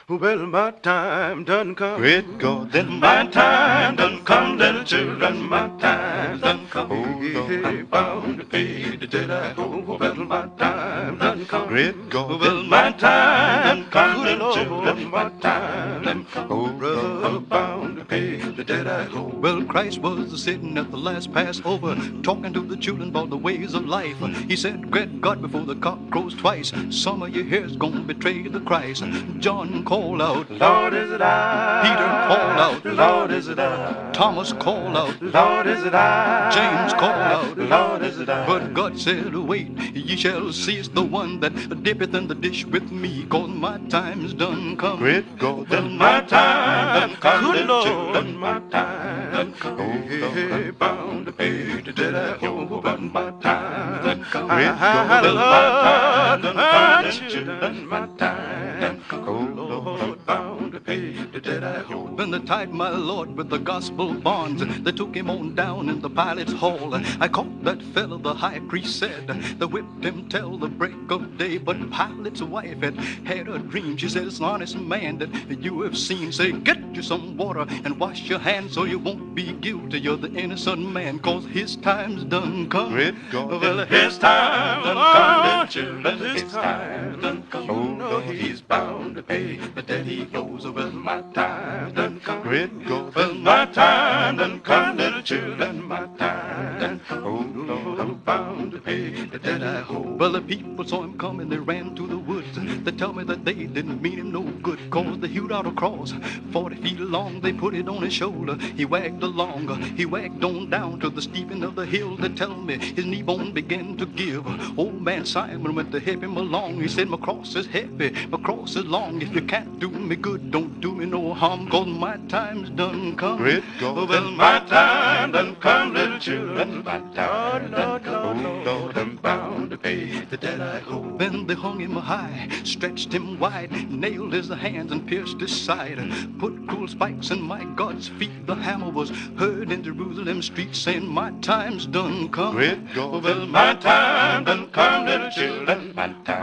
Well, my time done come. Great God, then My time done come, little children. My time done come. Hey, bound to pay the debt I owe. Well, my time done come. great God, Well, then my time come, little children. My time done come. Oh, Brother, bound to pay the debt I owe. Well, Christ was sitting at the last Passover, talking to the children about the ways of life. He said, "Great God, before the cock crows twice, some of you here's gonna betray the Christ." John called out, Lord, is it I? Peter called out, Lord, is it I? Thomas called out, Lord, is it I? James called out, Lord, is it I? but God said, "Wait, ye shall see it's the one that dippeth in the dish with me, 'cause my time's done come." great God, then My time come, Good little Lord. children, my time come. Hey, bound to pay the debt I owe, but my time come. Great God, My then time come, my little children, my time come. Lord, bound to pay the debt I owe. When they tied my Lord with the gospel bonds, they took him on down in the Pilate's hall. I caught that fellow, the high priest said. They whipped him till the break of day. But Pilate's wife had a dream. She said, "It's an honest man that you have seen. Say, get you some water and wash your hands so you won't be guilty. You're the innocent man, 'cause his time's done come." great God, Well, then His time done come, little children, his time done come. Oh, You know he's bound to pay the debt he owes. Well, my time done come. great God, Well, then my time done come, little children, my time done come. Oh, Lord, I'm bound to pay the debt I owe. Well, the people saw him coming, they ran to the woods. They tell me that they didn't mean him no good, 'cause they hewed out a cross 40 feet long. They put it on his shoulder. He wagged along. He wagged on down to the steeping of the hill. They tell me his knee bone began to give. Old man Simon went to help him along. He said, "My cross is heavy, my cross is long. If you can't do me good, don't do me no harm, 'cause my time's done come." great God, Well, then my time done come, little children, my time done come. Oh, Lord, I'm bound to pay the debt I owe. Then they hung him high, stretched him wide, nailed his hands and pierced his side, put cruel spikes in my God's feet. The hammer was heard in Jerusalem streets, saying, "My time's done come." great God, Well, then my time done come, little children, my time,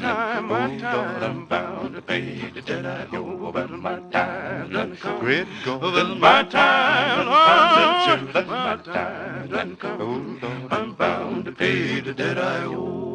Oh, Lord, I'm bound to pay the debt I owe. Well, my time done come. great God, Well, then my time done come, little children, my time done come. Oh, Lord. I'm bound to pay the debt I owe.